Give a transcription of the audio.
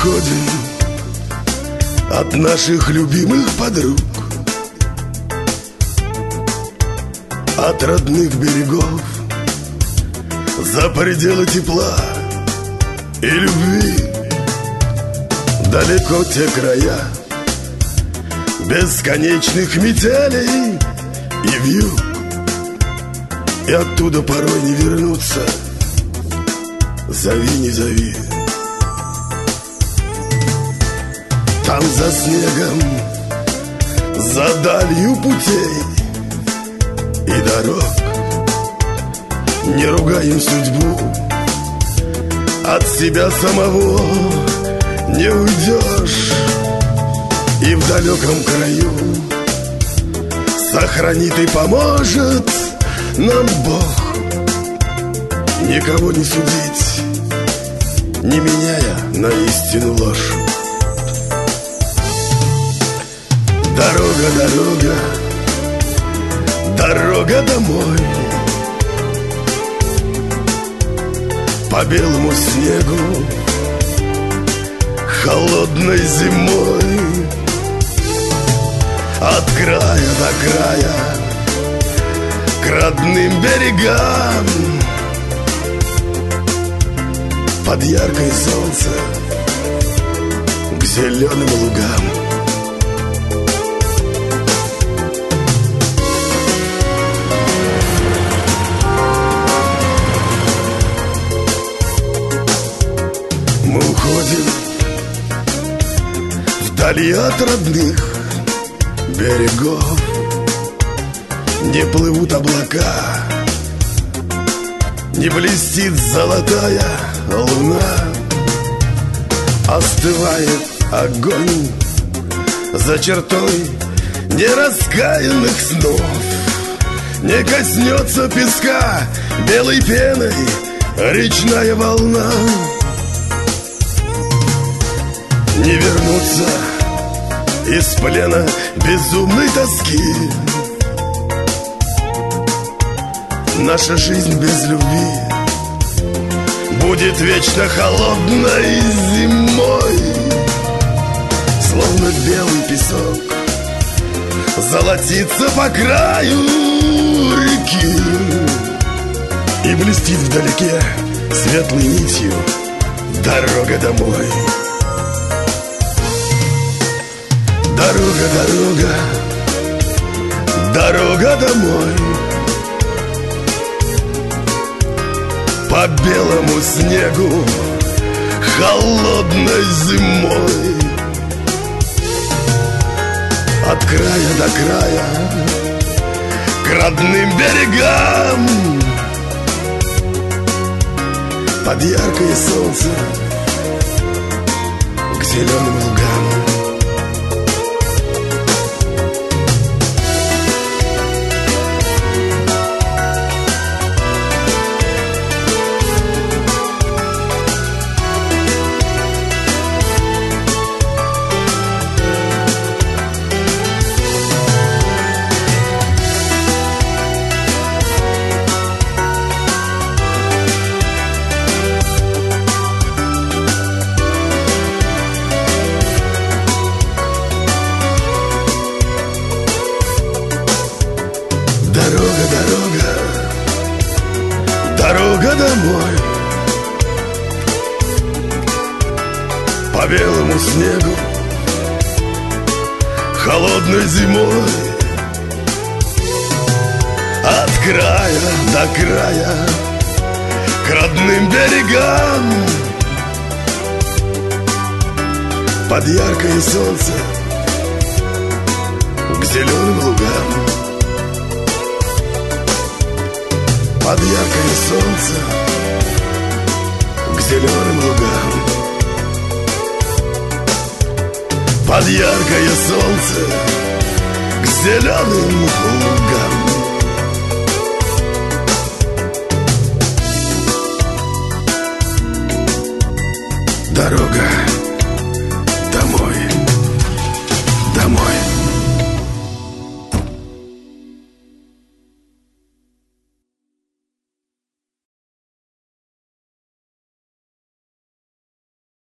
уходим от наших любимых подруг, от родных берегов, за пределы тепла и любви. Далеко те края бесконечных метелей и вьюг, и оттуда порой не вернуться. Зови, не зови. Там за снегом, за далью путей и дорог не ругаем судьбу, от себя самого не уйдешь. И в далеком краю сохранит и поможет нам Бог. Никого не судить, не меняя на истину ложь. Дорога, дорога, дорога домой, по белому снегу холодной зимой, от края до края к родным берегам, под яркое солнце к зеленым лугам. Мы уходим вдали от родных берегов, не плывут облака, не блестит золотая луна, остывает огонь за чертой нераскаянных снов, не коснется песка белой пеной речная волна. Не вернуться из плена безумной тоски, наша жизнь без любви будет вечно холодной зимой. Словно белый песок золотится по краю реки и блестит вдалеке светлой нитью дорога домой. Дорога, дорога, дорога домой, по белому снегу холодной зимой, от края до края к родным берегам, под яркое солнце к зеленым лугам. Дорога, дорога, дорога домой, по белому снегу холодной зимой, от края до края к родным берегам, под яркое солнце к зеленым лугам. Под яркое солнце к зеленым лугам, под яркое солнце к зеленым лугам. Дорога,